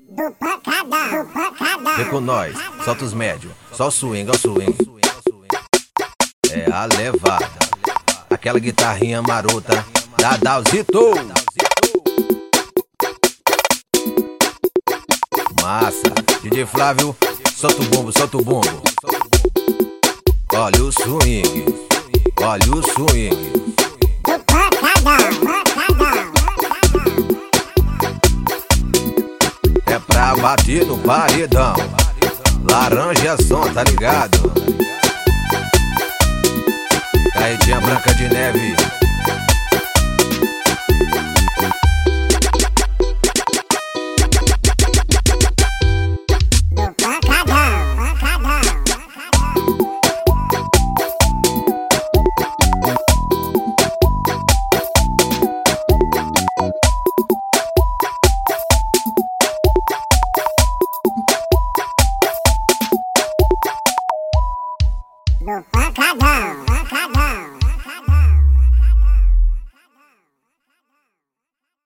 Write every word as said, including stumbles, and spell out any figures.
Do pancadão, do pancadão. Vem com nós, solta os médios, só o swing, ó o swing. É a levada, aquela guitarrinha marota da Dalzito. Massa, D J Flávio, solta o bumbo, solta o bumbo. Olha o swing, olha o swing. Do pancadão, pancadão. É pra bater no paredão, laranja é som, tá ligado? Caetinha Branca de Neve. Do pancadão, pancadão. Do pancadão, pancadão.